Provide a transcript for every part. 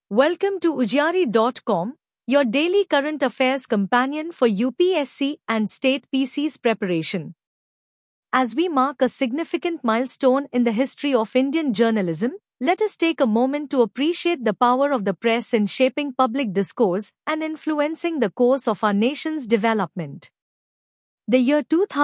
Welcome to Ujjari.com, your daily current affairs companion for UPSC and state PC's preparation. As we mark a significant milestone in the history of Indian journalism, let us take a moment to appreciate the power of the press in shaping public discourse and influencing the course of our nation's development. The year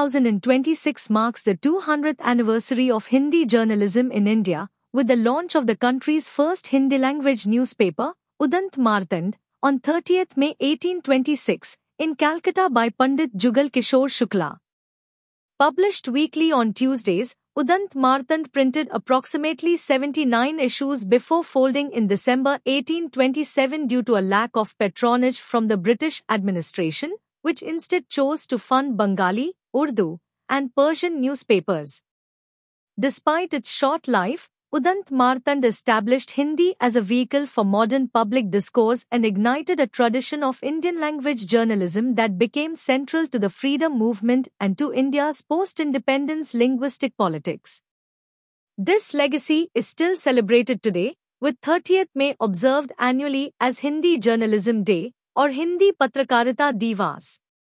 2026 marks the 200th anniversary of Hindi journalism in India, with the launch of the country's first Hindi-language newspaper, Udant Martand, on 30th May 1826, in Calcutta by Pandit Jugal Kishore Shukla. Published weekly on Tuesdays, Udant Martand printed approximately 79 issues before folding in December 1827 due to a lack of patronage from the British administration, which instead chose to fund Bengali, Urdu, and Persian newspapers. Despite its short life, Udant Martand established Hindi as a vehicle for modern public discourse and ignited a tradition of Indian language journalism that became central to the freedom movement and to India's post-independence linguistic politics. This legacy is still celebrated today, with 30th May observed annually as Hindi Journalism Day or Hindi Patrakarita Divas.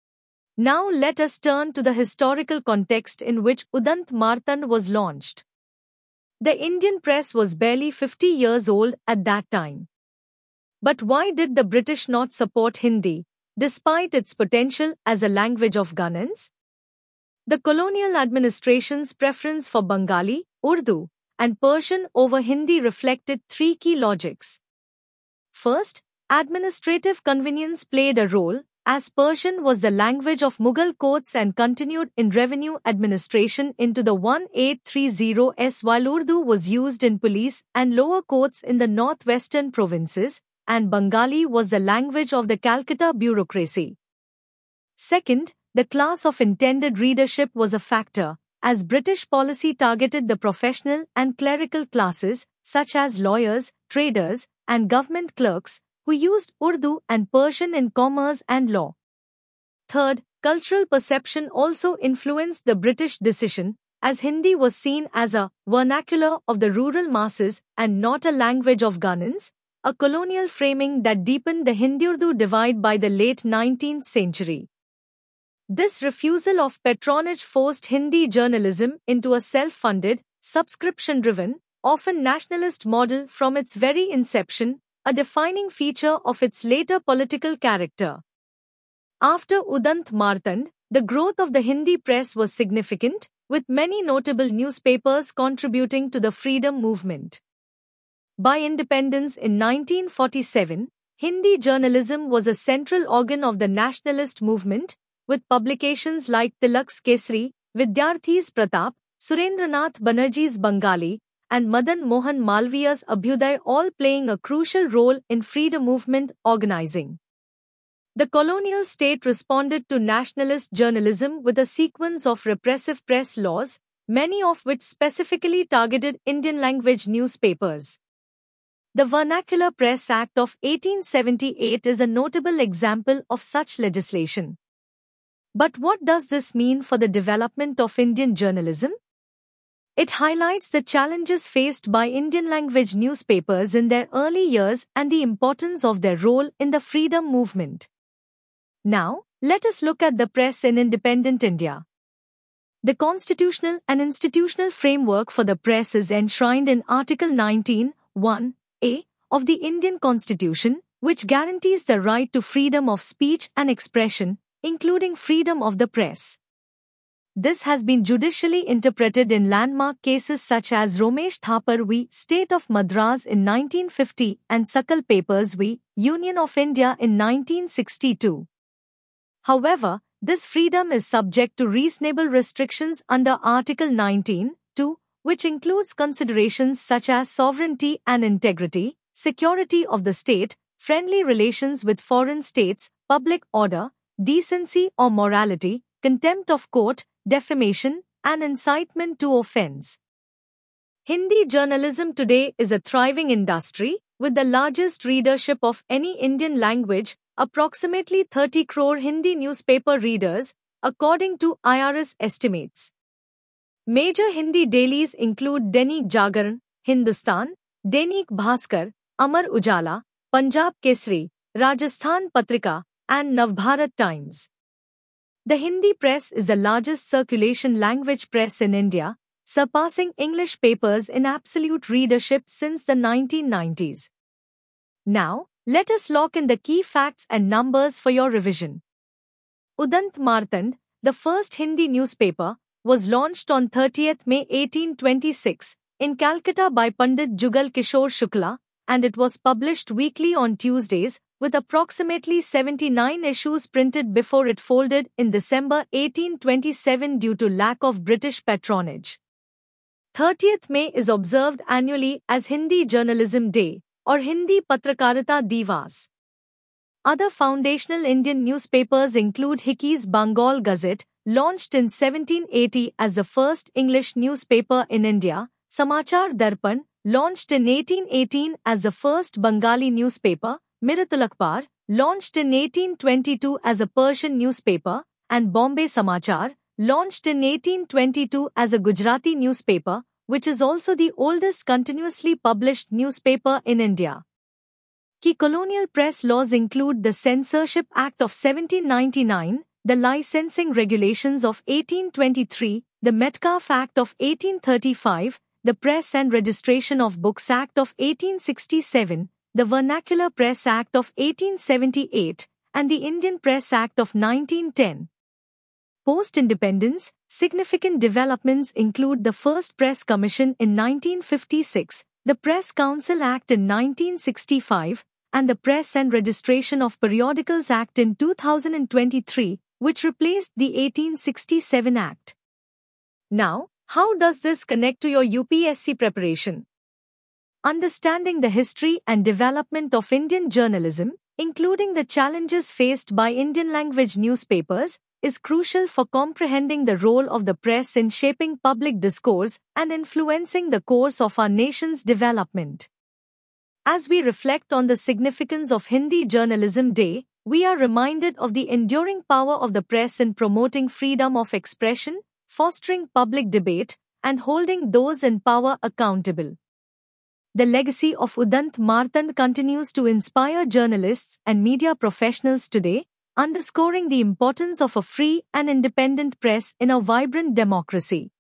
Now let us turn to the historical context in which Udant Martand was launched. The Indian press was barely 50 years old at that time. But why did the British not support Hindi, despite its potential as a language of governance? The colonial administration's preference for Bengali, Urdu, and Persian over Hindi reflected three key logics. First, administrative convenience played a role, as Persian was the language of Mughal courts and continued in revenue administration into the 1830s, while Urdu was used in police and lower courts in the northwestern provinces, and Bengali was the language of the Calcutta bureaucracy. Second, the class of intended readership was a factor, as British policy targeted the professional and clerical classes, such as lawyers, traders, and government clerks, who used Urdu and Persian in commerce and law. Third, cultural perception also influenced the British decision, as Hindi was seen as a vernacular of the rural masses and not a language of governance, a colonial framing that deepened the Hindi-Urdu divide by the late 19th century. This refusal of patronage forced Hindi journalism into a self-funded, subscription-driven, often nationalist model from its very inception, a defining feature of its later political character. After Udant Martand, the growth of the Hindi press was significant, with many notable newspapers contributing to the freedom movement. By independence in 1947, Hindi journalism was a central organ of the nationalist movement, with publications like Tilak's Kesari, Vidyarthi's Pratap, Surendranath Banerjee's Bengali, and Madan Mohan Malviya's Abhyuday all playing a crucial role in freedom movement organizing. The colonial state responded to nationalist journalism with a sequence of repressive press laws, many of which specifically targeted Indian language newspapers. The Vernacular Press Act of 1878 is a notable example of such legislation. But what does this mean for the development of Indian journalism? It highlights the challenges faced by Indian language newspapers in their early years and the importance of their role in the freedom movement. Now, let us look at the press in independent India. The constitutional and institutional framework for the press is enshrined in Article 19(1)(a) of the Indian Constitution, which guarantees the right to freedom of speech and expression, including freedom of the press. This has been judicially interpreted in landmark cases such as Romesh Thapar v. State of Madras in 1950 and Sakal Papers v. Union of India in 1962. However, this freedom is subject to reasonable restrictions under Article 19(2), which includes considerations such as sovereignty and integrity, security of the state, friendly relations with foreign states, public order, decency or morality, contempt of court, defamation, and incitement to offense. Hindi journalism today is a thriving industry, with the largest readership of any Indian language, approximately 30 crore Hindi newspaper readers, according to IRS estimates. Major Hindi dailies include Dainik Jagaran, Hindustan, Dainik Bhaskar, Amar Ujala, Punjab Kesari, Rajasthan Patrika, and Navbharat Times. The Hindi press is the largest circulation language press in India, surpassing English papers in absolute readership since the 1990s. Now, let us lock in the key facts and numbers for your revision. Udant Martand, the first Hindi newspaper, was launched on 30th May 1826 in Calcutta by Pandit Jugal Kishore Shukla, and it was published weekly on Tuesdays, with approximately 79 issues printed before it folded in December 1827 due to lack of British patronage. 30th May is observed annually as Hindi Journalism Day, or Hindi Patrakarita Divas. Other foundational Indian newspapers include Hickey's Bengal Gazette, launched in 1780 as the first English newspaper in India, Samachar Darpan, launched in 1818 as the first Bengali newspaper, Miratul Akhbar, launched in 1822 as a Persian newspaper, and Bombay Samachar, launched in 1822 as a Gujarati newspaper, which is also the oldest continuously published newspaper in India. Key colonial press laws include the Censorship Act of 1799, the Licensing Regulations of 1823, the Metcalfe Act of 1835, the Press and Registration of Books Act of 1867, the Vernacular Press Act of 1878, and the Indian Press Act of 1910. Post-independence, significant developments include the first Press Commission in 1956, the Press Council Act in 1965, and the Press and Registration of Periodicals Act in 2023, which replaced the 1867 Act. Now, how does this connect to your UPSC preparation? Understanding the history and development of Indian journalism, including the challenges faced by Indian language newspapers, is crucial for comprehending the role of the press in shaping public discourse and influencing the course of our nation's development. As we reflect on the significance of Hindi Journalism Day, we are reminded of the enduring power of the press in promoting freedom of expression, fostering public debate, and holding those in power accountable. The legacy of Udant Martand continues to inspire journalists and media professionals today, underscoring the importance of a free and independent press in a vibrant democracy.